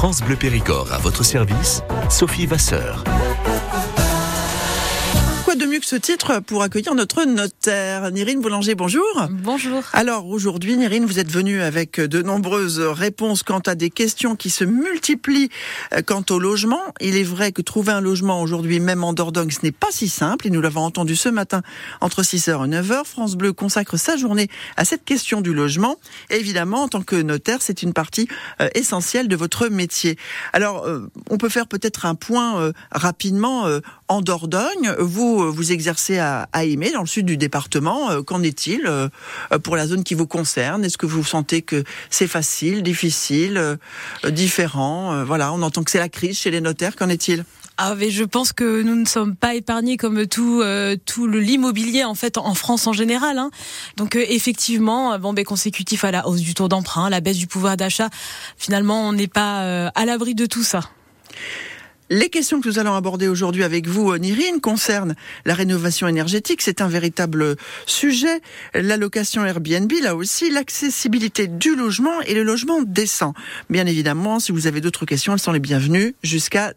France Bleu Périgord à votre service, Sophie Vasseur. Quoi de mieux que ce titre pour accueillir notre notaire, Nérine Boulanger, bonjour. Bonjour. Alors aujourd'hui, Nérine, vous êtes venue avec de nombreuses réponses quant à des questions qui se multiplient quant au logement. Il est vrai que trouver un logement aujourd'hui, même en Dordogne, ce n'est pas si simple, et nous l'avons entendu ce matin entre 6h et 9h. France Bleu consacre sa journée à cette question du logement. Et évidemment, en tant que notaire, c'est une partie essentielle de votre métier. Alors, on peut faire peut-être un point rapidement en Dordogne. Vous exercez à Aimé, dans le sud du département. Qu'en est-il pour la zone qui vous concerne? Est-ce que vous sentez que c'est facile, difficile, différent? Voilà, on entend que c'est la crise chez les notaires. Qu'en est-il? Mais je pense que nous ne sommes pas épargnés comme tout l'immobilier en fait en France en général. Donc effectivement, consécutif à la hausse du taux d'emprunt, la baisse du pouvoir d'achat, finalement on n'est pas à l'abri de tout ça. Les questions que nous allons aborder aujourd'hui avec vous, Nérine, concernent la rénovation énergétique. C'est un véritable sujet. L'allocation Airbnb, là aussi, l'accessibilité du logement et le logement décent. Bien évidemment, si vous avez d'autres questions, elles sont les bienvenues jusqu'à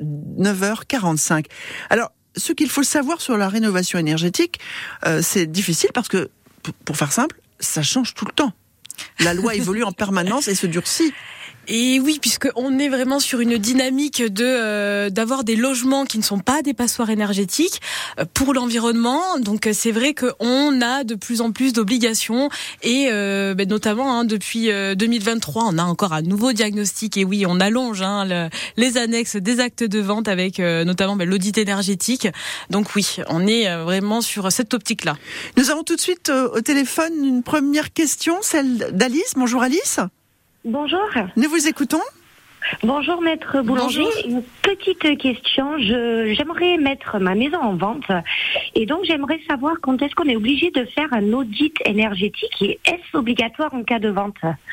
9h45. Alors, ce qu'il faut savoir sur la rénovation énergétique, c'est difficile parce que, pour faire simple, ça change tout le temps. La loi évolue en permanence et se durcit. Et oui, puisqu'on est vraiment sur une dynamique d'avoir des logements qui ne sont pas des passoires énergétiques pour l'environnement. Donc c'est vrai qu'on a de plus en plus d'obligations et notamment depuis 2023, on a encore un nouveau diagnostic. Et oui, on allonge les annexes des actes de vente avec notamment l'audit énergétique. Donc oui, on est vraiment sur cette optique-là. Nous avons tout de suite au téléphone une première question, celle d'Alice. Bonjour Alice. Bonjour. Nous vous écoutons. Bonjour Maître Boulanger. Bonjour. Une petite question. J'aimerais mettre ma maison en vente et donc j'aimerais savoir quand est-ce qu'on est obligé de faire un audit énergétique et est-ce obligatoire en cas de vente ?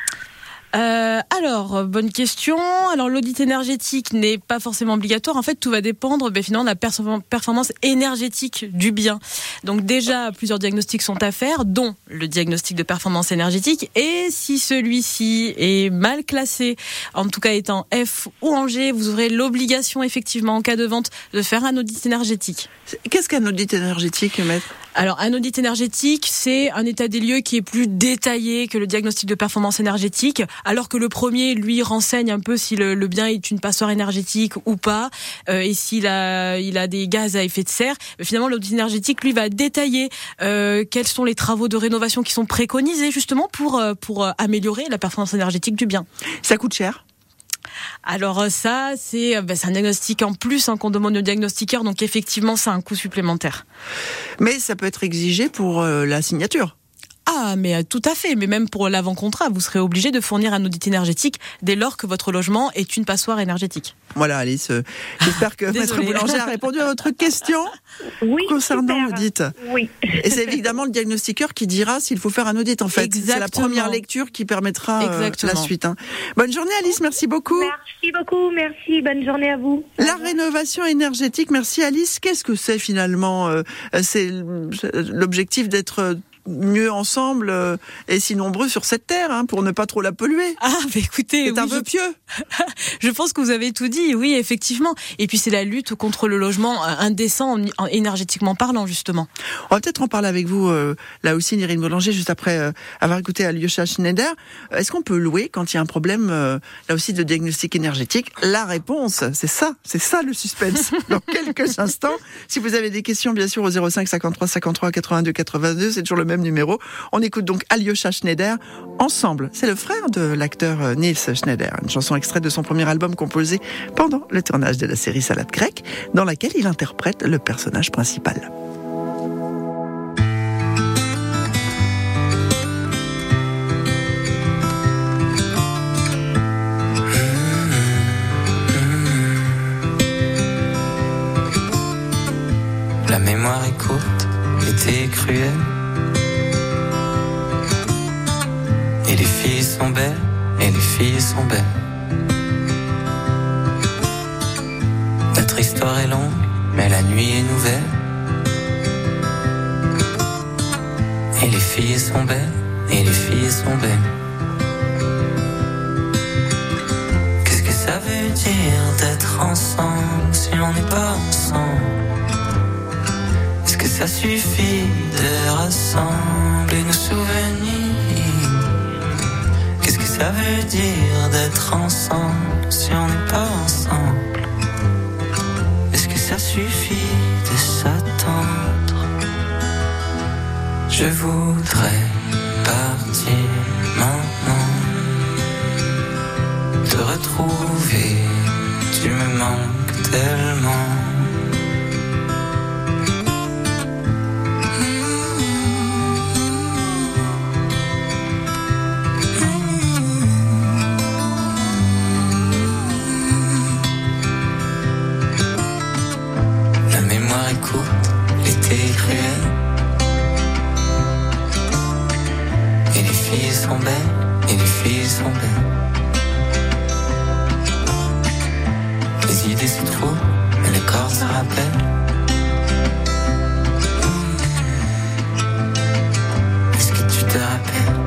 Alors, bonne question. Alors, l'audit énergétique n'est pas forcément obligatoire. En fait, tout va dépendre finalement de la performance énergétique du bien. Donc déjà, plusieurs diagnostics sont à faire, dont le diagnostic de performance énergétique. Et si celui-ci est mal classé, en tout cas étant F ou en G, vous aurez l'obligation effectivement en cas de vente de faire un audit énergétique. Qu'est-ce qu'un audit énergétique, maître ? Alors, un audit énergétique, c'est un état des lieux qui est plus détaillé que le diagnostic de performance énergétique, alors que le premier, lui, renseigne un peu si le bien est une passoire énergétique ou pas, et s'il a des gaz à effet de serre. Mais finalement, l'audit énergétique, lui, va détailler quels sont les travaux de rénovation qui sont préconisés, justement, pour améliorer la performance énergétique du bien. Ça coûte cher ? Alors ça, c'est un diagnostic en plus qu'on demande au diagnostiqueur, donc effectivement, c'est un coût supplémentaire. Mais ça peut être exigé pour la signature. Ah, mais tout à fait. Mais même pour l'avant-contrat, vous serez obligé de fournir un audit énergétique dès lors que votre logement est une passoire énergétique. Voilà, Alice. J'espère que Maître Boulanger a répondu à votre question concernant l'audit. Oui. Et c'est évidemment le diagnostiqueur qui dira s'il faut faire un audit, en fait. Exactement. C'est la première lecture qui permettra la suite. Bonne journée, Alice. Merci beaucoup. Merci beaucoup. Merci. Bonne journée à vous. La rénovation énergétique. Merci, Alice. Qu'est-ce que c'est finalement ? C'est l'objectif d'être mieux ensemble et si nombreux sur cette terre, pour ne pas trop la polluer. Écoutez, c'est un vœu pieux. Je pense que vous avez tout dit, oui, effectivement. Et puis c'est la lutte contre le logement indécent, énergétiquement parlant, justement. On va peut-être en parler avec vous, là aussi, Nérine Boulanger, juste après avoir écouté Alyosha Schneider. Est-ce qu'on peut louer quand il y a un problème, là aussi, de diagnostic énergétique ? La réponse, c'est ça le suspense. Dans quelques instants, si vous avez des questions, bien sûr, au 05 53 53 82 82, c'est toujours le même numéro. On écoute donc Alyosha Schneider, Ensemble. C'est le frère de l'acteur Nils Schneider, une chanson extraite de son premier album composé pendant le tournage de la série Salade grecque, dans laquelle il interprète le personnage principal. La mémoire est courte, l'été est cruel. Et les filles sont belles, et les filles sont belles. Notre histoire est longue, mais la nuit est nouvelle. Et les filles sont belles, et les filles sont belles. Qu'est-ce que ça veut dire d'être ensemble si on n'est pas ensemble? Est-ce que ça suffit de rassembler nos souvenirs? Qu'est-ce que ça veut dire d'être ensemble si on n'est pas ensemble? Est-ce que ça suffit de s'attendre? Je voudrais partir maintenant, te retrouver, tu me manques tellement. La mémoire est courte, l'été est cruel, et les filles sont belles, et les filles sont belles. Les idées se trouvent, mais le corps se rappelle. Est-ce que tu te rappelles?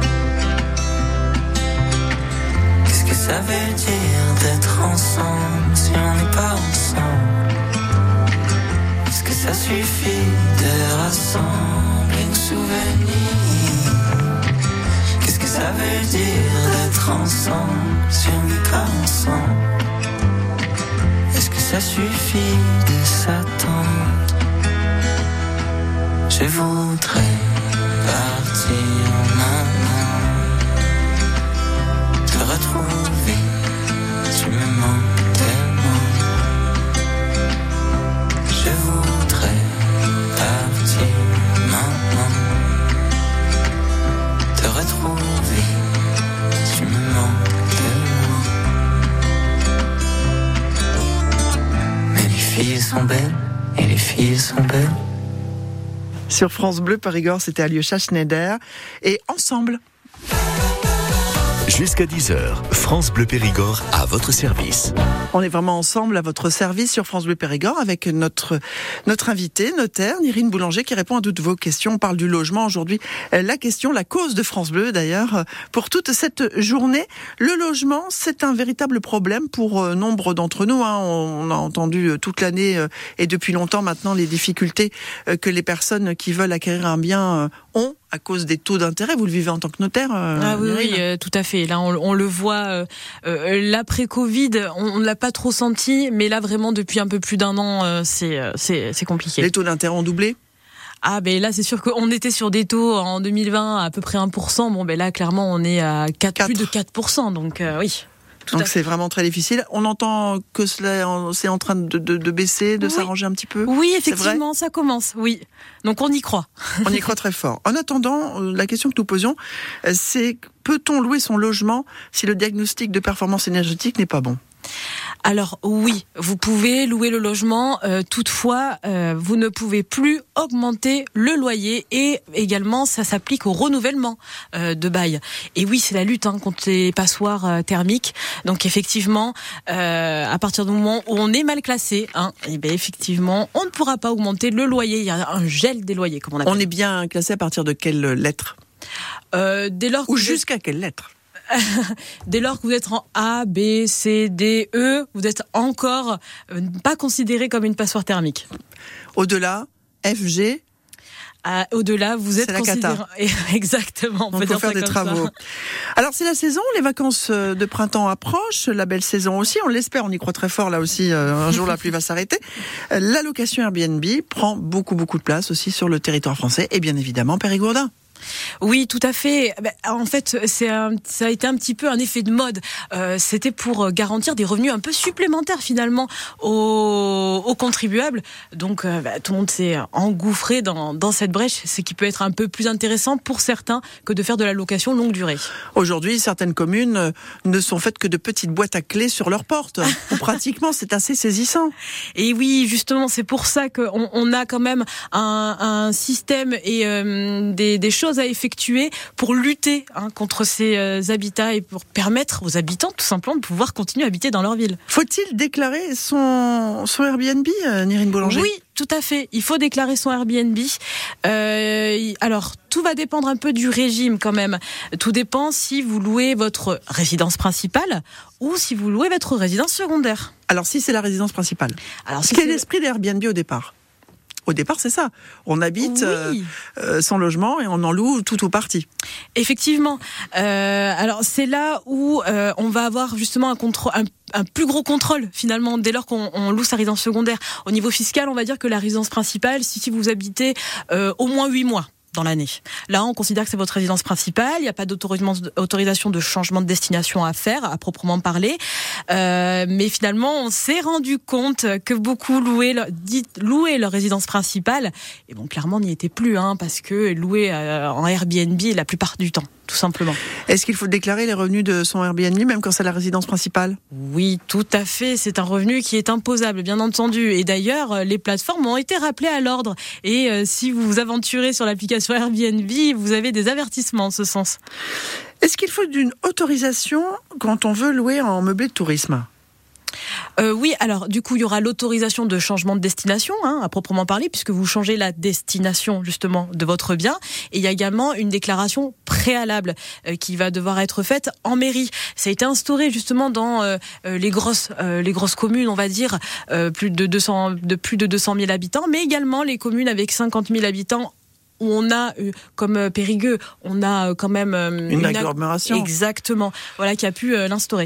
Qu'est-ce que ça veut dire d'être ensemble si on n'est pas ensemble? Est-ce que ça suffit de rassembler nos souvenirs? Qu'est-ce que ça veut dire d'être ensemble si on n'est pas ensemble? Est-ce que ça suffit de s'attendre? Je voudrais partir maintenant, te retrouver, tu me manques tellement. Je voudrais partir maintenant, te retrouver, tu me manques tellement. Mais les filles sont belles, et les filles sont belles. Sur France Bleu Périgord, c'était Alyosha Schneider. Et ensemble. Jusqu'à 10h, France Bleu Périgord à votre service. On est vraiment ensemble à votre service sur France Bleu Périgord avec notre invitée, notaire, Nyrine Boulanger, qui répond à toutes vos questions. On parle du logement aujourd'hui. La cause de France Bleu d'ailleurs, pour toute cette journée. Le logement, c'est un véritable problème pour nombre d'entre nous. On a entendu toute l'année et depuis longtemps maintenant les difficultés que les personnes qui veulent acquérir un bien ont à cause des taux d'intérêt. Vous le vivez en tant que notaire, oui, tout à fait. Là, on le voit, l'après-Covid, on ne l'a pas trop senti, mais là, vraiment, depuis un peu plus d'un an, c'est compliqué. Les taux d'intérêt ont doublé ? Ah, ben là, c'est sûr qu'on était sur des taux en 2020 à peu près 1%. Bon, ben là, clairement, on est à plus de 4%. Donc, oui. Donc c'est vraiment très difficile. On entend que c'est en train de baisser, de s'arranger un petit peu. Oui, effectivement, ça commence, oui. Donc on y croit. On y croit très fort. En attendant, la question que nous posions, c'est peut-on louer son logement si le diagnostic de performance énergétique n'est pas bon ? Alors oui, vous pouvez louer le logement, toutefois, vous ne pouvez plus augmenter le loyer et également ça s'applique au renouvellement de bail. Et oui, c'est la lutte contre les passoires thermiques. Donc effectivement, à partir du moment où on est mal classé, et bien effectivement, on ne pourra pas augmenter le loyer. Il y a un gel des loyers, comme on appelle. On est bien classé à partir de quelle lettre ? Dès lors ou jusqu'à quelle lettre ? Dès lors que vous êtes en A, B, C, D, E, vous êtes encore pas considéré comme une passoire thermique. Au-delà, F, G. Au-delà, vous êtes considéré. Exactement. On peut faire des travaux. Alors c'est la saison, les vacances de printemps approchent, la belle saison aussi. On l'espère, on y croit très fort là aussi. Un jour la pluie va s'arrêter. La location Airbnb prend beaucoup de place aussi sur le territoire français et bien évidemment périgourdin. Oui, tout à fait. En fait, ça a été un petit peu un effet de mode. C'était pour garantir des revenus un peu supplémentaires finalement aux contribuables. Donc, tout le monde s'est engouffré dans cette brèche, ce qui peut être un peu plus intéressant pour certains que de faire de la location longue durée. Aujourd'hui, certaines communes ne sont faites que de petites boîtes à clés sur leurs portes. Pratiquement, c'est assez saisissant. Et oui, justement, c'est pour ça qu'on a quand même un système et des choses choses à effectuer pour lutter contre ces habitats et pour permettre aux habitants tout simplement de pouvoir continuer à habiter dans leur ville. Faut-il déclarer son Airbnb, Nérine Boulanger ? Oui, tout à fait. Il faut déclarer son Airbnb. Alors, tout va dépendre un peu du régime quand même. Tout dépend si vous louez votre résidence principale ou si vous louez votre résidence secondaire. Alors, si c'est la résidence principale. Alors, si quel est l'esprit d'Airbnb au départ ? Au départ, c'est ça. On habite son logement et on en loue tout ou partie. Effectivement. Alors, c'est là où on va avoir justement un plus gros contrôle finalement dès lors qu'on loue sa résidence secondaire. Au niveau fiscal, on va dire que la résidence principale, si vous habitez au moins 8 mois dans l'année. Là, on considère que c'est votre résidence principale. Il n'y a pas d'autorisation de changement de destination à faire, à proprement parler. Mais finalement, on s'est rendu compte que beaucoup louaient leur résidence principale. Et bon, clairement, on n'y était plus, parce que louer en Airbnb la plupart du temps, tout simplement. Est-ce qu'il faut déclarer les revenus de son Airbnb, même quand c'est la résidence principale ? Oui, tout à fait. C'est un revenu qui est imposable, bien entendu. Et d'ailleurs, les plateformes ont été rappelées à l'ordre. Et si vous vous aventurez sur l'application Airbnb, vous avez des avertissements en ce sens. Est-ce qu'il faut une autorisation quand on veut louer en meublé de tourisme ? Oui, alors du coup il y aura l'autorisation de changement de destination, à proprement parler, puisque vous changez la destination justement de votre bien. Et il y a également une déclaration préalable qui va devoir être faite en mairie. Ça a été instauré justement dans les grosses communes, on va dire, plus de 200 000 habitants, mais également les communes avec 50 000 habitants. Où on a, comme Périgueux, on a quand même une agglomération. Exactement, voilà, qui a pu l'instaurer.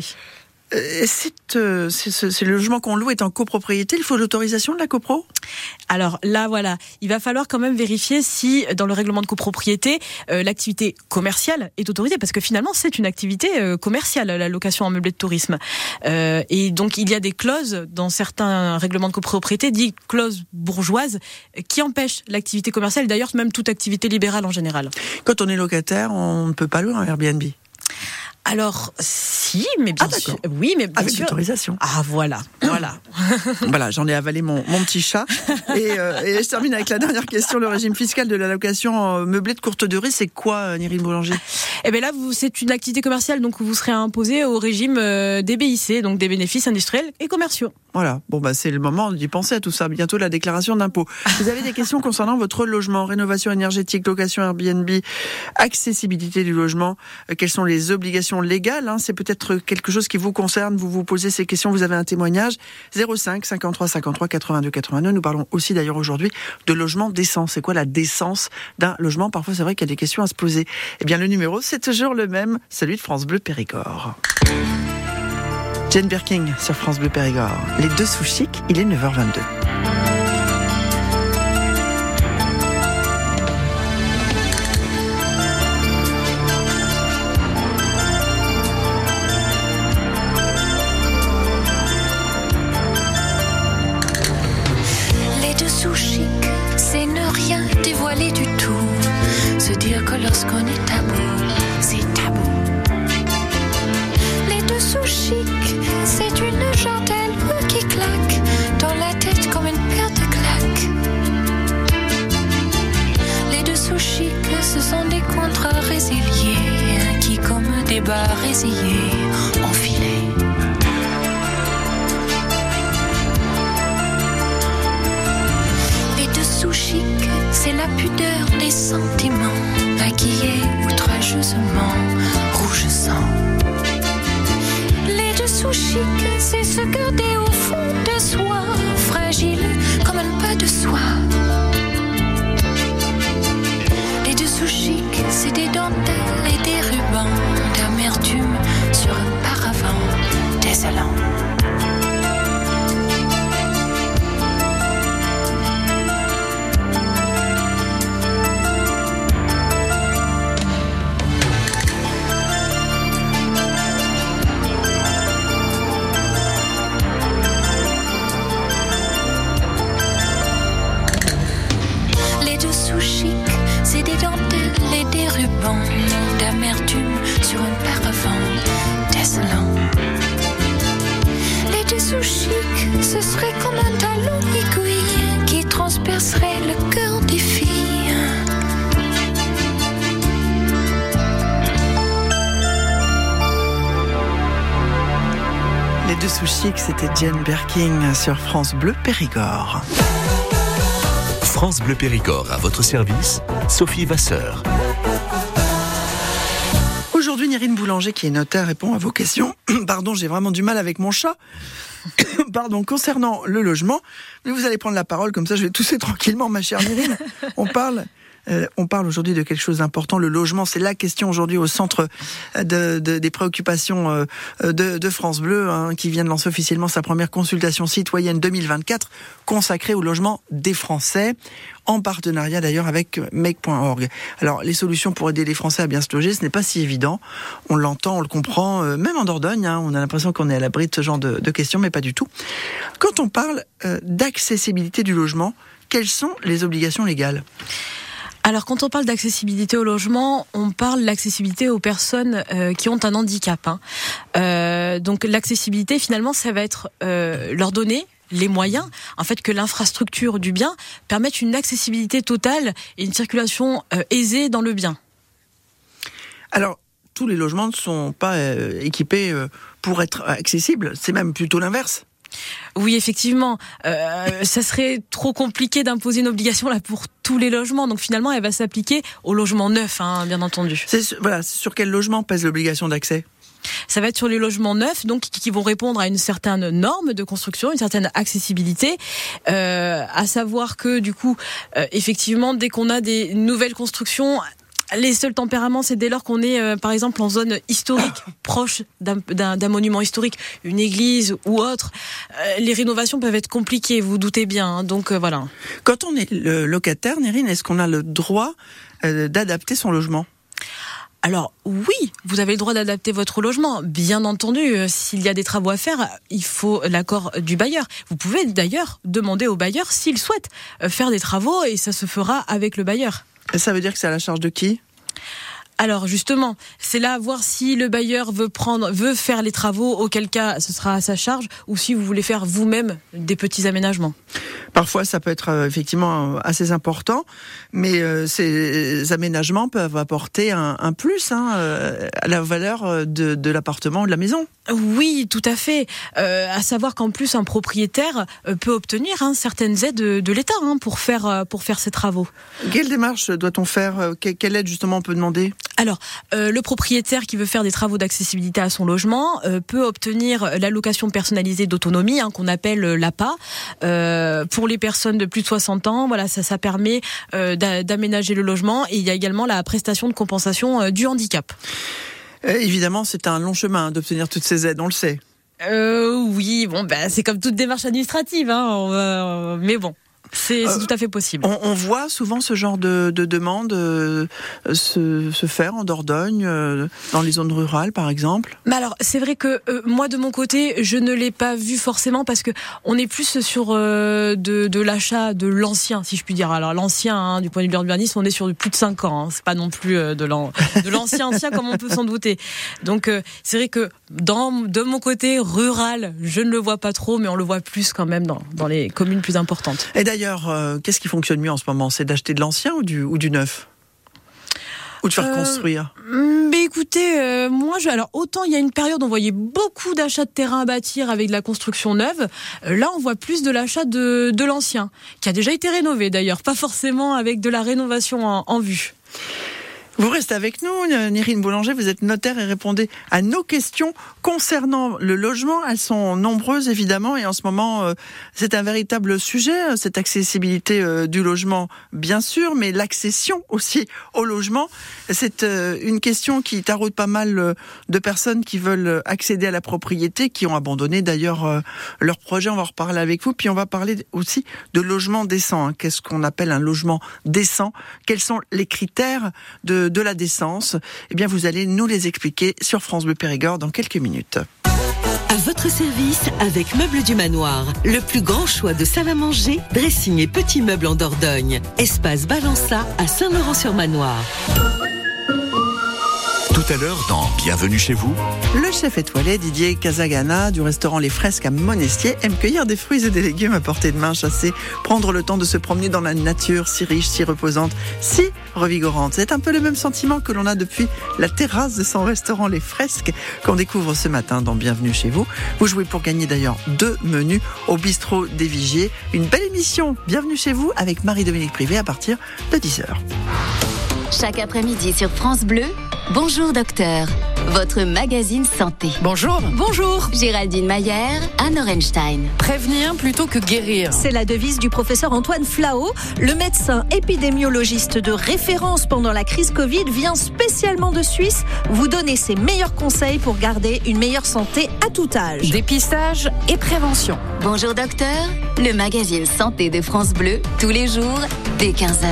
Ce logement qu'on loue est en copropriété, il faut l'autorisation de la copro ? Alors là, voilà, il va falloir quand même vérifier si dans le règlement de copropriété, l'activité commerciale est autorisée, parce que finalement c'est une activité commerciale, la location en meublé de tourisme. Et donc il y a des clauses dans certains règlements de copropriété, dites clauses bourgeoises, qui empêchent l'activité commerciale, d'ailleurs même toute activité libérale en général. Quand on est locataire, on ne peut pas louer un Airbnb ? Alors, si, mais bien sûr. Oui, mais bien avec sûr. l'autorisation. Ah, voilà. Voilà, j'en ai avalé mon petit chat. Et je termine avec la dernière question. Le régime fiscal de la location meublée de courte durée, c'est quoi, Nérine Boulanger ? Eh bien là, c'est une activité commerciale, donc vous serez imposé au régime des BIC, donc des bénéfices industriels et commerciaux. Voilà, c'est le moment d'y penser à tout ça. Bientôt la déclaration d'impôt. Vous avez des questions concernant votre logement, rénovation énergétique, location Airbnb, accessibilité du logement, quelles sont les obligations légales, c'est peut-être quelque chose qui vous concerne, vous vous posez ces questions, vous avez un témoignage, 05 53 53 82 82. Nous parlons aussi d'ailleurs aujourd'hui de logement décent. C'est quoi la décence d'un logement ? Parfois c'est vrai qu'il y a des questions à se poser. Eh bien le numéro, c'est toujours le même, celui de France Bleu Périgord. Jane Birkin sur France Bleu Périgord. Les deux sous chic, il est 9h22. Les deux sous chic, c'est ne rien dévoiler du tout. Se dire que lorsqu'on est tabou, c'est tabou. Les deux sous chic, c'est une chandelle qui claque dans la tête comme une paire de claques. Les deux sous chic, ce sont des contrats résiliés qui, comme des bas résillés, enfilés. Les deux sous chic, c'est la pudeur des sentiments, maquillés outrageusement, rouge sang. Les deux sous chic, c'est se garder au fond de soi, fragile comme un pas de soie. Les deux sous chic, c'est des dentelles et des rubans d'amertume sur un paravent désolant. Les deux sous-chics, c'était Jane Birkin sur France Bleu Périgord. France Bleu Périgord à votre service, Sophie Vasseur. Aujourd'hui, Nérine Boulanger, qui est notaire, répond à vos questions. Pardon, j'ai vraiment du mal avec mon chat. Pardon, concernant le logement. Mais vous allez prendre la parole, comme ça je vais tousser tranquillement, ma chère Nérine. On parle aujourd'hui de quelque chose d'important. Le logement, c'est la question aujourd'hui au centre des préoccupations de France Bleu, qui vient de lancer officiellement sa première consultation citoyenne 2024 consacrée au logement des Français, en partenariat d'ailleurs avec make.org. Alors, les solutions pour aider les Français à bien se loger, ce n'est pas si évident. On l'entend, on le comprend, même en Dordogne, on a l'impression qu'on est à l'abri de ce genre de questions, mais pas du tout. Quand on parle d'accessibilité du logement, quelles sont les obligations légales ? Alors, quand on parle d'accessibilité au logement, on parle de l'accessibilité aux personnes qui ont un handicap. Donc, l'accessibilité, finalement, ça va être leur donner les moyens, en fait, que l'infrastructure du bien permette une accessibilité totale et une circulation aisée dans le bien. Alors, tous les logements ne sont pas équipés pour être accessibles, c'est même plutôt l'inverse. Oui, effectivement, ça serait trop compliqué d'imposer une obligation là pour tous les logements. Donc finalement, elle va s'appliquer aux logements neufs, bien entendu. C'est sur quel logement pèse l'obligation d'accès ? Ça va être sur les logements neufs, donc qui vont répondre à une certaine norme de construction, une certaine accessibilité. À savoir que du coup, effectivement, dès qu'on a des nouvelles constructions, les seuls tempéraments, c'est dès lors qu'on est, par exemple, en zone historique, proche d'un monument historique, une église ou autre. Les rénovations peuvent être compliquées, vous doutez bien. Donc voilà. Quand on est le locataire, Nérine, est-ce qu'on a le droit d'adapter son logement ? Alors oui, vous avez le droit d'adapter votre logement. Bien entendu, s'il y a des travaux à faire, il faut l'accord du bailleur. Vous pouvez d'ailleurs demander au bailleur s'il souhaite faire des travaux et ça se fera avec le bailleur. Et ça veut dire que c'est à la charge de qui ? Alors justement, c'est là à voir si le bailleur veut faire les travaux, auquel cas ce sera à sa charge, ou si vous voulez faire vous-même des petits aménagements. Parfois, ça peut être effectivement assez important, mais ces aménagements peuvent apporter un plus à la valeur de l'appartement ou de la maison. Oui, tout à fait. À savoir qu'en plus, un propriétaire peut obtenir certaines aides de l'État pour faire ses travaux. Quelle démarche doit-on faire ? Quelle aide justement on peut demander ? Alors, le propriétaire qui veut faire des travaux d'accessibilité à son logement peut obtenir l'allocation personnalisée d'autonomie, qu'on appelle l'APA. Pour les personnes de plus de 60 ans, voilà, ça permet d'aménager le logement. Et il y a également la prestation de compensation du handicap. Évidemment, c'est un long chemin d'obtenir toutes ces aides, on le sait. Oui, c'est comme toute démarche administrative, mais bon. C'est tout à fait possible. On voit souvent ce genre de demande se faire en Dordogne, dans les zones rurales par exemple. Mais alors, c'est vrai que moi de mon côté, je ne l'ai pas vu forcément parce que on est plus sur de l'achat de l'ancien, si je puis dire. Alors l'ancien, du point de vue de l'urbanisme, on est sur plus de 5 ans. C'est pas non plus de l'ancien comme on peut s'en douter. Donc c'est vrai que de mon côté rural, je ne le vois pas trop, mais on le voit plus quand même dans les communes plus importantes. Et d'ailleurs, qu'est-ce qui fonctionne mieux en ce moment ? C'est d'acheter de l'ancien ou du neuf ? Ou de faire construire ? Mais écoutez, alors autant il y a une période où on voyait beaucoup d'achats de terrains à bâtir avec de la construction neuve. Là, on voit plus de l'achat de l'ancien, qui a déjà été rénové d'ailleurs, pas forcément avec de la rénovation en vue. Vous restez avec nous, Nérine Boulanger, vous êtes notaire et répondez à nos questions concernant le logement. Elles sont nombreuses évidemment et en ce moment c'est un véritable sujet, cette accessibilité du logement bien sûr, mais l'accession aussi au logement. C'est une question qui taraude pas mal de personnes qui veulent accéder à la propriété, qui ont abandonné d'ailleurs leur projet. On va en reparler avec vous, puis on va parler aussi de logement décent. Qu'est-ce qu'on appelle un logement décent ? Quels sont les critères de la décence? Eh bien, vous allez nous les expliquer sur France Bleu Périgord dans quelques minutes. À votre service avec Meubles du Manoir. Le plus grand choix de salle à manger, dressing et petits meubles en Dordogne. Espace Balança à Saint-Laurent-sur-Manoir. Tout à l'heure dans Bienvenue chez vous. Le chef étoilé Didier Casagana du restaurant Les Fresques à Monestier aime cueillir des fruits et des légumes à portée de main, chasser, prendre le temps de se promener dans la nature si riche, si reposante, si revigorante. C'est un peu le même sentiment que l'on a depuis la terrasse de son restaurant Les Fresques qu'on découvre ce matin dans Bienvenue chez vous. Vous jouez pour gagner d'ailleurs 2 menus au bistrot des Vigiers. Une belle émission Bienvenue chez vous avec Marie-Dominique Privé à partir de 10h. Chaque après-midi sur France Bleu, Bonjour Docteur, votre magazine santé. Bonjour. Bonjour. Géraldine Mayer, Anne Orenstein. Prévenir plutôt que guérir. C'est la devise du professeur Antoine Flao. Le médecin épidémiologiste de référence pendant la crise Covid vient spécialement de Suisse vous donner ses meilleurs conseils pour garder une meilleure santé à tout âge. Dépistage et prévention. Bonjour Docteur, le magazine santé de France Bleu, tous les jours, dès 15h.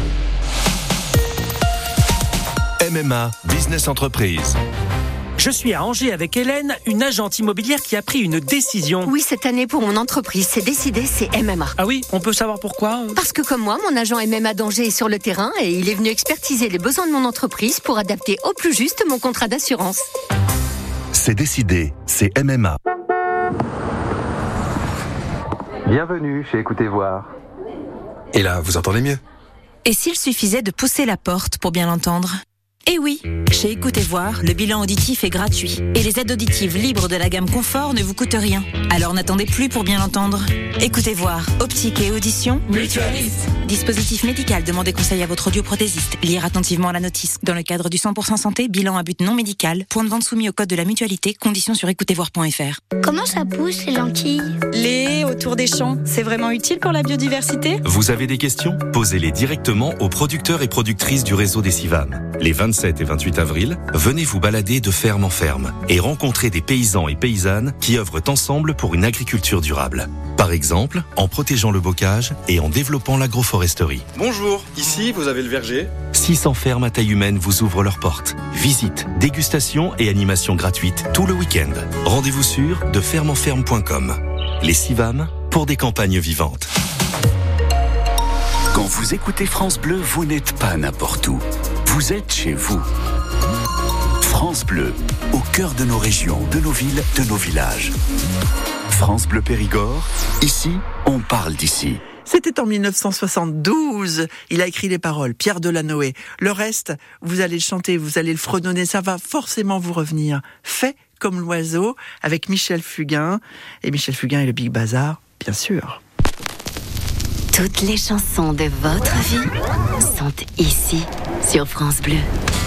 MMA, Business Entreprise. Je suis à Angers avec Hélène, une agente immobilière qui a pris une décision. Oui, cette année pour mon entreprise, c'est décidé, c'est MMA. Ah oui, on peut savoir pourquoi ? Parce que comme moi, mon agent MMA d'Angers est sur le terrain et il est venu expertiser les besoins de mon entreprise pour adapter au plus juste mon contrat d'assurance. C'est décidé, c'est MMA. Bienvenue chez Écoutez Voir. Et là, vous entendez mieux ? Et s'il suffisait de pousser la porte pour bien l'entendre ? Eh oui, chez Écoutez Voir, le bilan auditif est gratuit. Et les aides auditives libres de la gamme Confort ne vous coûtent rien. Alors n'attendez plus pour bien l'entendre. Écoutez Voir, optique et audition. Mutualiste. Dispositif médical, demandez conseil à votre audioprothésiste. Lire attentivement la notice. Dans le cadre du 100% santé, bilan à but non médical. Point de vente soumis au code de la mutualité. Conditions sur écoutezvoir.fr. Comment ça pousse les lentilles ? Les autour des champs, c'est vraiment utile pour la biodiversité ? Vous avez des questions ? Posez-les directement aux producteurs et productrices du réseau des CIVAM. Les 27 et 28 avril, venez vous balader de ferme en ferme et rencontrer des paysans et paysannes qui œuvrent ensemble pour une agriculture durable. Par exemple, en protégeant le bocage et en développant l'agroforesterie. Bonjour, ici vous avez le verger. 600 fermes à taille humaine vous ouvrent leurs portes. Visites, dégustations et animations gratuites tout le week-end. Rendez-vous sur defermeenferme.com. Les CIVAM pour des campagnes vivantes. Quand vous écoutez France Bleu, vous n'êtes pas n'importe où. Vous êtes chez vous. France Bleu, au cœur de nos régions, de nos villes, de nos villages. France Bleu Périgord, ici, on parle d'ici. C'était en 1972. Il a écrit les paroles, Pierre Delanoë. Le reste, vous allez le chanter, vous allez le fredonner, ça va forcément vous revenir. Fait comme l'oiseau, avec Michel Fugain. Et Michel Fugain et le Big Bazar, bien sûr. Toutes les chansons de votre vie sont ici, sur France Bleu.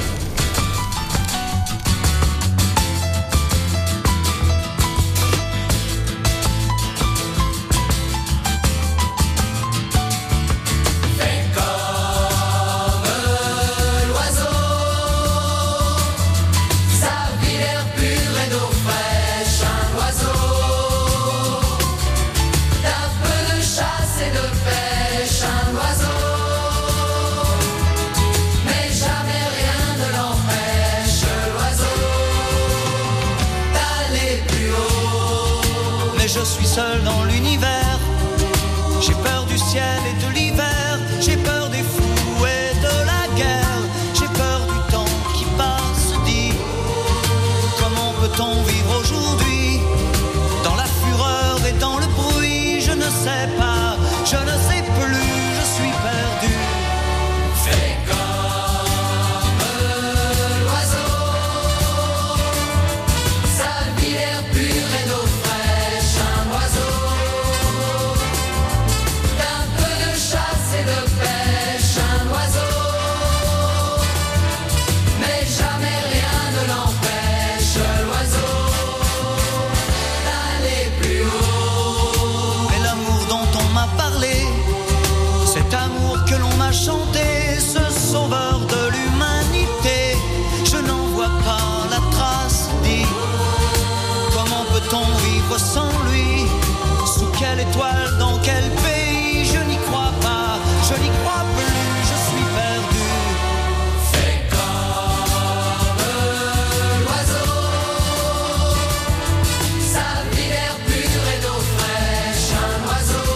Je suis seul dans l'univers. J'ai peur du ciel et de l'hiver. J'ai peur des fous et de la guerre. J'ai peur du temps qui passe. Dis, comment peut-on vivre aujourd'hui dans la fureur et dans le bruit? Je ne sais pas, je ne sais plus, je suis perdu. Fais comme l'oiseau, sa vie l'air pur et d'eau fraîche. Un oiseau d'un peu de chasse et de pêche. Un oiseau, mais jamais rien ne l'empêche. L'oiseau d'aller plus haut. Mais l'amour dont on m'a parlé, cet amour que l'on m'a chanté, ce sauveur de l'humanité, je n'en vois pas la trace. Dis, comment peut-on vivre sans lui? Sous quelle étoile, dans quel pays? Je n'y crois pas, je n'y crois plus, je suis perdu. Fais comme l'oiseau, sa vie l'air pur et d'eau fraîche. Un oiseau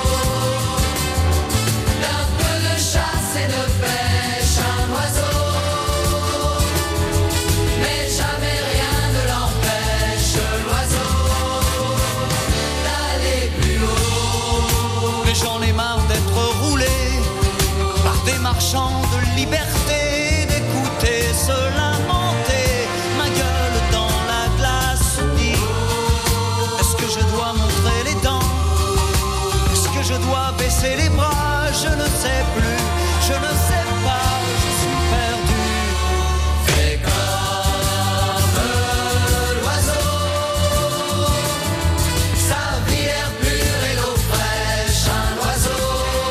d'un peu de chasse et de pêche. Un oiseau marchand de liberté, d'écouter se lamenter, ma gueule dans la glace dit, est-ce que je dois montrer les dents, est-ce que je dois baisser les bras, je ne sais plus, je ne sais pas, je suis perdu. Fais comme l'oiseau, sa vie l'air pur et l'eau fraîche, un oiseau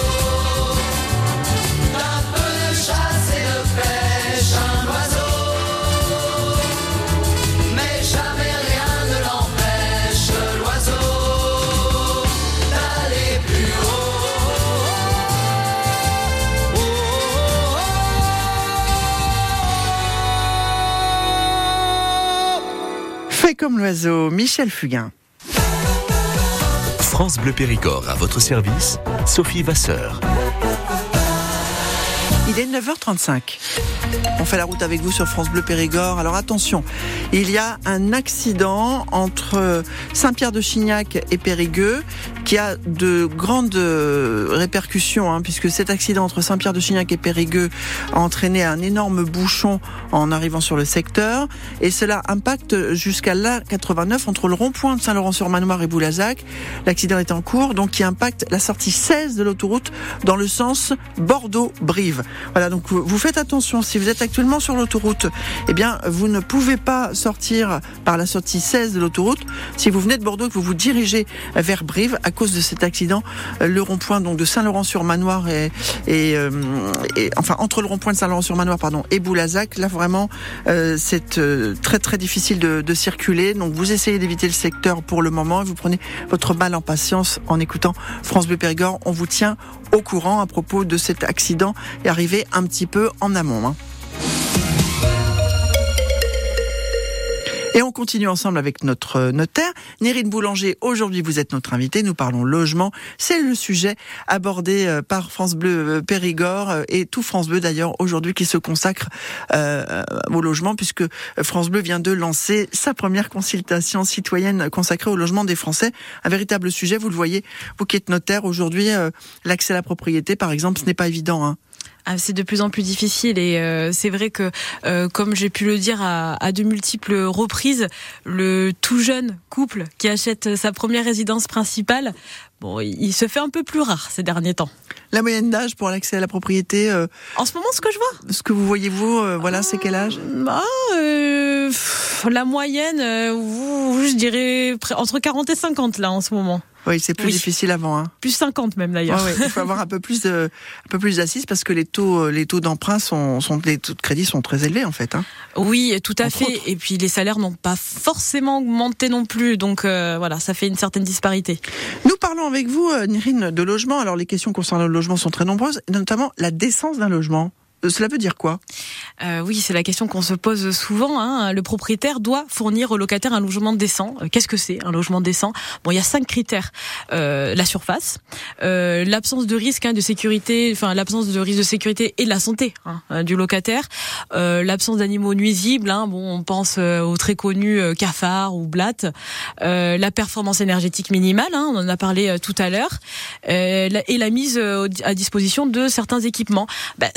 d'un peu de chasse et de pêche, un oiseau, mais jamais rien ne l'empêche, l'oiseau, d'aller plus haut. Fait comme l'oiseau, Michel Fugain. France Bleu Périgord à votre service, Sophie Vasseur. Il est 9h35. On fait la route avec vous sur France Bleu Périgord. Alors attention, il y a un accident entre Saint-Pierre-de-Chignac et Périgueux qui a de grandes répercussions, puisque cet accident entre Saint-Pierre-de-Chignac et Périgueux a entraîné un énorme bouchon en arrivant sur le secteur, et cela impacte jusqu'à l'A89 entre le rond-point de Saint-Laurent-sur-Manoir et Boulazac. L'accident est en cours, donc qui impacte la sortie 16 de l'autoroute dans le sens Bordeaux-Brive. Voilà, donc vous faites attention, si vous êtes actuellement sur l'autoroute, eh bien vous ne pouvez pas sortir par la sortie 16 de l'autoroute. Si vous venez de Bordeaux et que vous vous dirigez vers Brive, à cause de cet accident, le rond-point donc de Saint-Laurent-sur-Manoir et enfin entre le rond-point de Saint-Laurent-sur-Manoir et Boulazac, là vraiment c'est très très difficile de circuler. Donc vous essayez d'éviter le secteur pour le moment et vous prenez votre mal en patience en écoutant France Bleu Périgord. On vous tient au courant à propos de cet accident et arrivé un petit peu en amont. Et on continue ensemble avec notre notaire, Nérine Boulanger. Aujourd'hui, vous êtes notre invitée. Nous parlons logement. C'est le sujet abordé par France Bleu Périgord et tout France Bleu d'ailleurs aujourd'hui qui se consacre au logement, puisque France Bleu vient de lancer sa première consultation citoyenne consacrée au logement des Français. Un véritable sujet, vous le voyez, vous qui êtes notaire aujourd'hui, l'accès à la propriété par exemple, ce n'est pas évident. C'est de plus en plus difficile et c'est vrai que, comme j'ai pu le dire à de multiples reprises, le tout jeune couple qui achète sa première résidence principale, il se fait un peu plus rare ces derniers temps. La moyenne d'âge pour l'accès à la propriété En ce moment, ce que je vois. Ce que vous voyez, vous, c'est quel âge La moyenne, je dirais entre 40 et 50 là en ce moment. Oui, c'est plus difficile avant. Plus 50 même d'ailleurs. Ouais, il faut avoir un peu plus d'assises parce que les taux d'emprunt les taux de crédit sont très élevés en fait. Oui, tout à fait. Et puis les salaires n'ont pas forcément augmenté non plus, donc voilà, ça fait une certaine disparité. Nous parlons avec vous, Nérine, de logement. Alors les questions concernant le logement sont très nombreuses, notamment la décence d'un logement. Cela veut dire quoi ? Oui, c'est la question qu'on se pose souvent. Le propriétaire doit fournir au locataire un logement décent. Qu'est-ce que c'est un logement décent ? Il y a 5 critères. La surface, l'absence de risque de sécurité, l'absence de risque de sécurité et de la santé du locataire, l'absence d'animaux nuisibles. On pense aux très connus cafards ou blattes. La performance énergétique minimale, on en a parlé tout à l'heure, et la mise à disposition de certains équipements.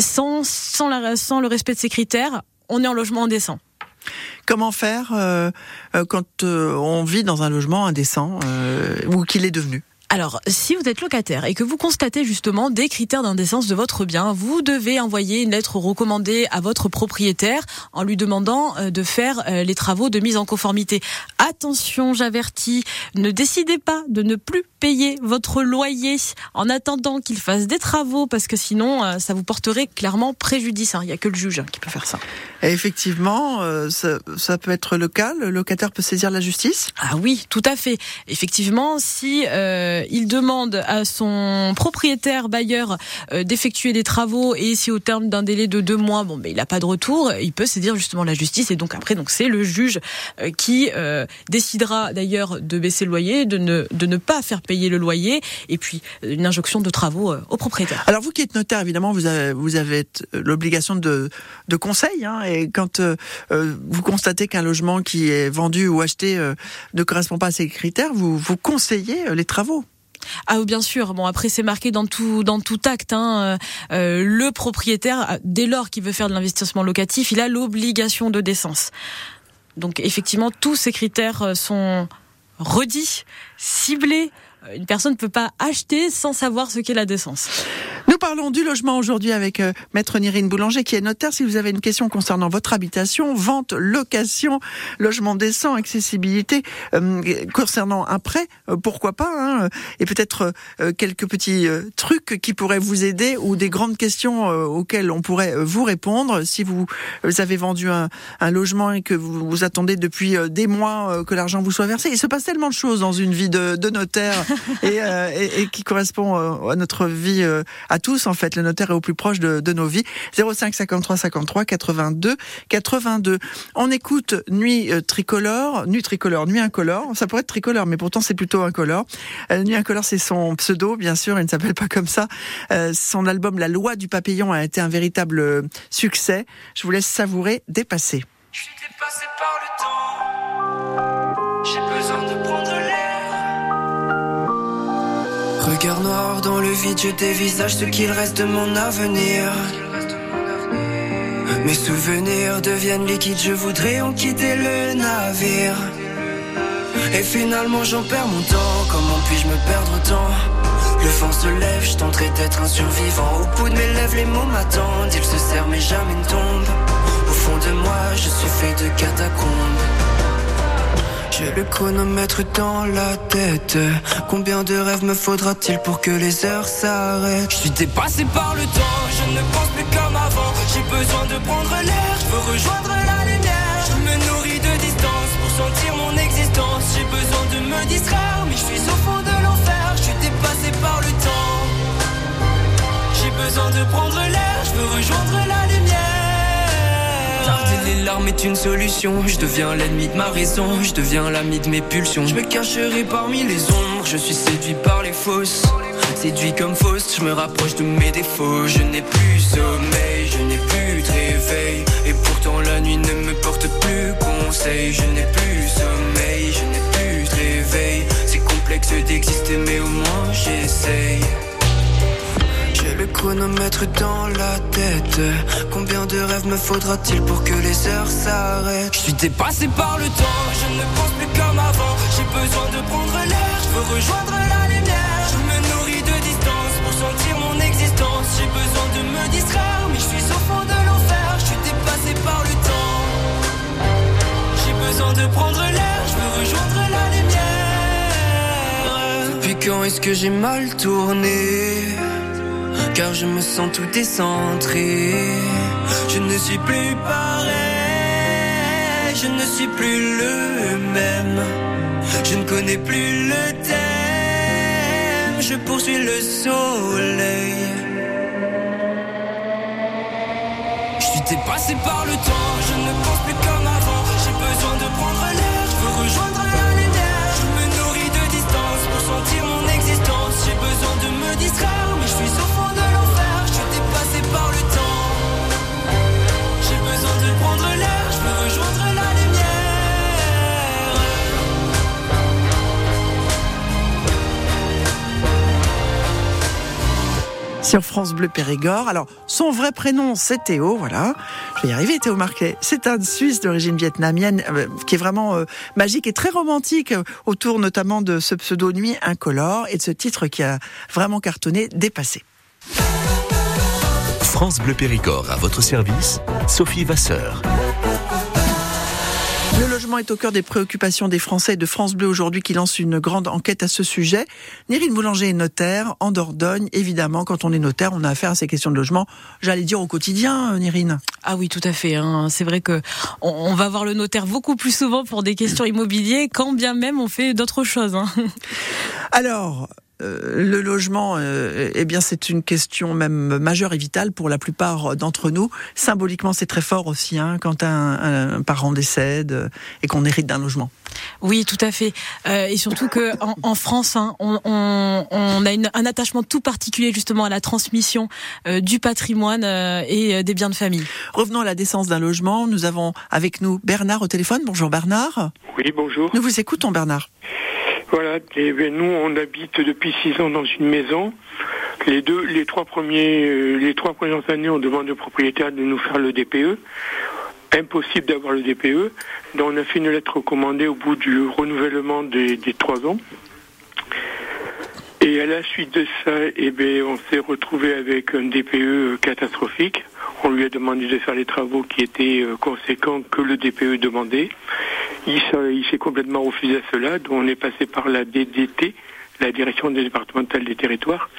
Sans le respect de ces critères, on est en logement indécent. Comment faire quand on vit dans un logement indécent ou qu'il est devenu ? Alors, si vous êtes locataire et que vous constatez justement des critères d'indécence de votre bien, vous devez envoyer une lettre recommandée à votre propriétaire en lui demandant de faire les travaux de mise en conformité. Attention, j'avertis, ne décidez pas de ne plus payer votre loyer en attendant qu'il fasse des travaux, parce que sinon, ça vous porterait clairement préjudice. Il n'y a que le juge qui peut faire ça. Et effectivement, ça peut être le cas. Le locataire peut saisir la justice ? Ah oui, tout à fait. Effectivement, si il demande à son propriétaire bailleur d'effectuer des travaux et si au terme d'un délai de 2 mois, il n'a pas de retour, il peut saisir justement la justice et donc après, c'est le juge qui décidera d'ailleurs de baisser le loyer, de ne pas faire payer le loyer et puis une injonction de travaux au propriétaire. Alors vous qui êtes notaire, évidemment, vous avez l'obligation de conseil, et quand vous constatez qu'un logement qui est vendu ou acheté ne correspond pas à ces critères, vous conseillez les travaux. Ah, bien sûr. Bon, après, c'est marqué dans tout acte. Le propriétaire, dès lors qu'il veut faire de l'investissement locatif, il a l'obligation de décence. Donc, effectivement, tous ces critères sont redits, ciblés. Une personne ne peut pas acheter sans savoir ce qu'est la décence. Nous parlons du logement aujourd'hui avec Maître Nérine Boulanger qui est notaire. Si vous avez une question concernant votre habitation, vente, location, logement décent, accessibilité, concernant un prêt, pourquoi pas, et peut-être quelques petits trucs qui pourraient vous aider ou des grandes questions auxquelles on pourrait vous répondre. Si vous avez vendu un logement et que vous attendez depuis des mois que l'argent vous soit versé, il se passe tellement de choses dans une vie de notaire et qui correspond à notre vie à tous, en fait. Le notaire est au plus proche de nos vies. 05 53 53 82 82. On écoute Nuit Tricolore, Nuit Incolore. Ça pourrait être tricolore, mais pourtant c'est plutôt incolore. Nuit Incolore, c'est son pseudo, bien sûr. Il ne s'appelle pas comme ça. Son album La Loi du Papillon a été un véritable succès. Je vous laisse savourer Dépassé. Je suis dépassé par le temps. J'ai besoin de prendre l'air. Regard noir dans le vide, je dévisage ce qu'il reste de mon avenir. Mes souvenirs deviennent liquides, je voudrais en quitter le navire. Et finalement j'en perds mon temps, comment puis-je me perdre autant? Le vent se lève, je tenterai d'être un survivant. Au bout de mes lèvres, les mots m'attendent, ils se serrent mais jamais ne tombent. Au fond de moi, je suis fait de catacombes. J'ai le chronomètre dans la tête. Combien de rêves me faudra-t-il pour que les heures s'arrêtent? Je suis dépassé par le temps, je ne pense plus comme avant. J'ai besoin de prendre l'air, je veux rejoindre la lumière. Je me nourris de distance pour sentir mon existence. J'ai besoin de me distraire, mais je suis au fond de l'enfer. Je suis dépassé par le temps. J'ai besoin de prendre l'air, je veux rejoindre la lumière. Tarder les larmes est une solution. Je deviens l'ennemi de ma raison, je deviens l'ami de mes pulsions. Je me cacherai parmi les ombres, je suis séduit par les fausses. Séduit comme fausse, je me rapproche de mes défauts. Je n'ai plus sommeil, je n'ai plus de réveil. Et pourtant la nuit ne me porte plus conseil. Je n'ai plus sommeil, je n'ai plus de réveil. C'est complexe d'exister mais au moins j'essaye. J'ai le chronomètre dans la tête. Combien de rêves me faudra-t-il pour que les heures s'arrêtent? Je suis dépassé par le temps, je ne pense plus comme avant. J'ai besoin de prendre l'air, je veux rejoindre la lumière. Je me nourris de distance pour sentir mon existence. J'ai besoin de me distraire, mais je suis au fond de l'enfer. Je suis dépassé par le temps. J'ai besoin de prendre l'air, je veux rejoindre la lumière. Depuis quand est-ce que j'ai mal tourné? Car je me sens tout décentré. Je ne suis plus pareil, je ne suis plus le même. Je ne connais plus le thème, je poursuis le soleil. Je suis dépassé par le temps, je ne pense plus comme avant. J'ai besoin de prendre l'air, je veux rejoindre la lumière. Je me nourris de distance pour sentir mon existence. J'ai besoin de me distraire, mais je suis au fond de l'enfer. Je suis dépassé par le temps. J'ai besoin de prendre l'air, je veux rejoindre la lumière. Sur France Bleu Périgord. Alors, son vrai prénom, c'est Théo, voilà. Je vais y arriver, Théo Marquet. C'est un Suisse d'origine vietnamienne qui est vraiment magique et très romantique, autour notamment de ce pseudo Nuit Incolore et de ce titre qui a vraiment cartonné, Dépassé. France Bleu Périgord, à votre service, Sophie Vasseur. Le logement est au cœur des préoccupations des Français et de France Bleu aujourd'hui qui lance une grande enquête à ce sujet. Nérine Boulanger est notaire en Dordogne. Évidemment, quand on est notaire, on a affaire à ces questions de logement, j'allais dire au quotidien, Nérine. Ah oui, tout à fait. C'est vrai que on va voir le notaire beaucoup plus souvent pour des questions immobilières, quand bien même on fait d'autres choses. Alors... le logement, eh bien, c'est une question même majeure et vitale pour la plupart d'entre nous. Symboliquement, c'est très fort aussi, quand un parent décède et qu'on hérite d'un logement. Oui, tout à fait. Et surtout que en France, on a un attachement tout particulier justement à la transmission du patrimoine et des biens de famille. Revenons à la décence d'un logement. Nous avons avec nous Bernard au téléphone. Bonjour Bernard. Oui, bonjour. Nous vous écoutons Bernard. Voilà, et bien nous on habite depuis 6 ans dans une maison. Les trois premières années, on demande au propriétaire de nous faire le DPE. Impossible d'avoir le DPE. Donc on a fait une lettre recommandée au bout du renouvellement des 3 ans. Et à la suite de ça, on s'est retrouvé avec un DPE catastrophique. On lui a demandé de faire les travaux qui étaient conséquents que le DPE demandait. Il s'est complètement refusé à cela. Donc on est passé par la DDT, la Direction départementale des territoires.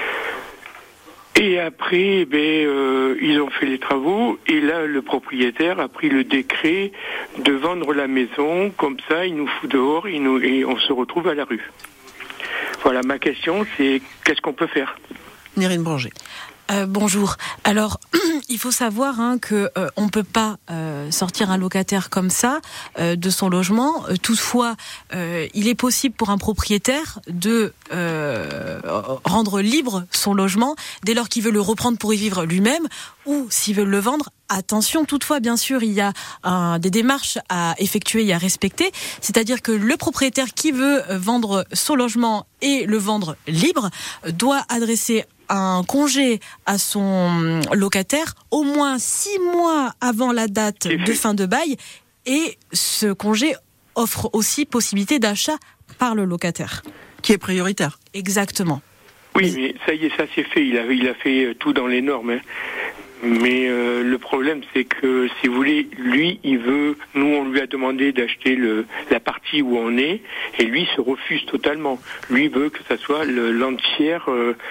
Et après, ils ont fait les travaux. Et là, le propriétaire a pris le décret de vendre la maison. Comme ça, il nous fout dehors et on se retrouve à la rue. Voilà, ma question, c'est qu'est-ce qu'on peut faire ? Nérine Branger. Bonjour. Alors, il faut savoir que on peut pas sortir un locataire comme ça de son logement. Toutefois, il est possible pour un propriétaire de rendre libre son logement dès lors qu'il veut le reprendre pour y vivre lui-même ou s'il veut le vendre. Attention, toutefois, bien sûr, il y a des démarches à effectuer et à respecter. C'est-à-dire que le propriétaire qui veut vendre son logement et le vendre libre doit adresser un congé à son locataire au moins 6 mois avant la date de fin de bail, et ce congé offre aussi possibilité d'achat par le locataire. Qui est prioritaire. Exactement. Oui, mais ça y est, ça c'est fait. Il a fait tout dans les normes. Mais le problème, c'est que, si vous voulez, lui, il veut... Nous, on lui a demandé d'acheter la partie où on est, et lui se refuse totalement. Lui veut que ça soit l'entière...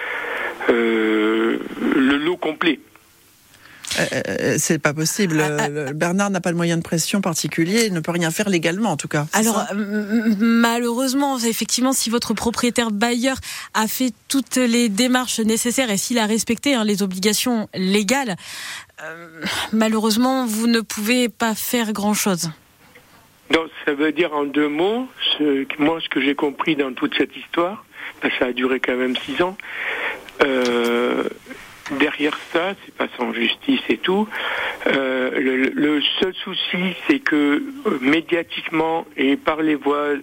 le lot complet. C'est pas possible. Bernard n'a pas de moyen de pression particulier, il ne peut rien faire légalement en tout cas. Alors malheureusement, effectivement, si votre propriétaire bailleur a fait toutes les démarches nécessaires et s'il a respecté les obligations légales, malheureusement, vous ne pouvez pas faire grand-chose. Donc ça veut dire en 2 mots, ce que j'ai compris dans toute cette histoire, ça a duré quand même 6 ans, derrière ça, c'est pas sans justice et tout. Le seul souci, c'est que médiatiquement et par les voies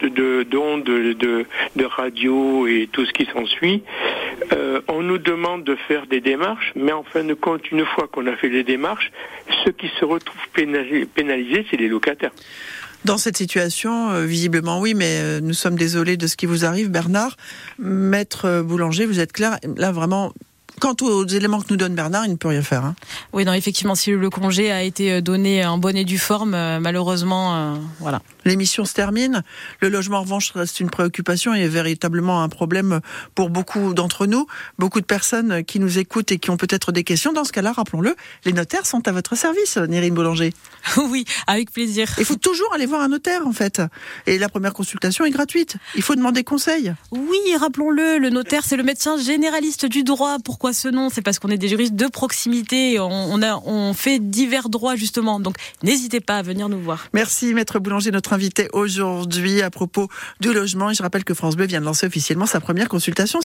de radio et tout ce qui s'ensuit, on nous demande de faire des démarches, mais en fin de compte, une fois qu'on a fait les démarches, ceux qui se retrouvent pénalisés, c'est les locataires. Dans cette situation, visiblement oui, mais nous sommes désolés de ce qui vous arrive, Bernard. Maître Boulanger, vous êtes clair, là vraiment... Quant aux éléments que nous donne Bernard, il ne peut rien faire. Oui, non, effectivement, si le congé a été donné en bonne et due forme, malheureusement, voilà. L'émission se termine. Le logement, en revanche, reste une préoccupation et véritablement un problème pour beaucoup d'entre nous. Beaucoup de personnes qui nous écoutent et qui ont peut-être des questions. Dans ce cas-là, rappelons-le, les notaires sont à votre service, Nérine Boulanger. Oui, avec plaisir. Il faut toujours aller voir un notaire, en fait. Et la première consultation est gratuite. Il faut demander conseil. Oui, rappelons-le, le notaire, c'est le médecin généraliste du droit. Pourquoi ce nom ? C'est parce qu'on est des juristes de proximité. On fait divers droits, justement. Donc, n'hésitez pas à venir nous voir. Merci, Maître Boulanger, notre invité aujourd'hui à propos du logement. Et je rappelle que France Bleu vient de lancer officiellement sa première consultation